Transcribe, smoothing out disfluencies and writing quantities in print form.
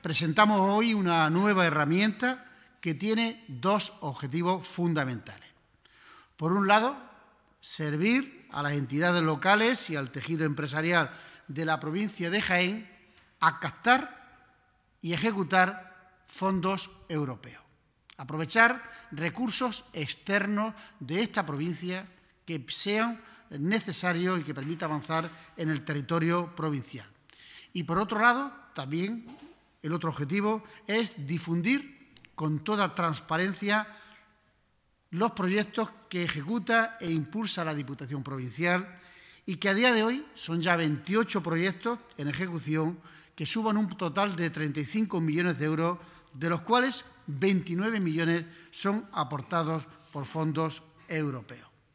presentamos hoy una nueva herramienta que tiene dos objetivos fundamentales. Por un lado, servir a las entidades locales y al tejido empresarial de la provincia de Jaén a captar y ejecutar fondos europeos. Aprovechar recursos externos de esta provincia que sean necesarios y que permitan avanzar en el territorio provincial. Y por otro lado, también el otro objetivo es difundir con toda transparencia los proyectos que ejecuta e impulsa la Diputación Provincial y que a día de hoy son ya 28 proyectos en ejecución que suman un total de 35 millones de euros, de los cuales 29 millones son aportados por fondos europeos.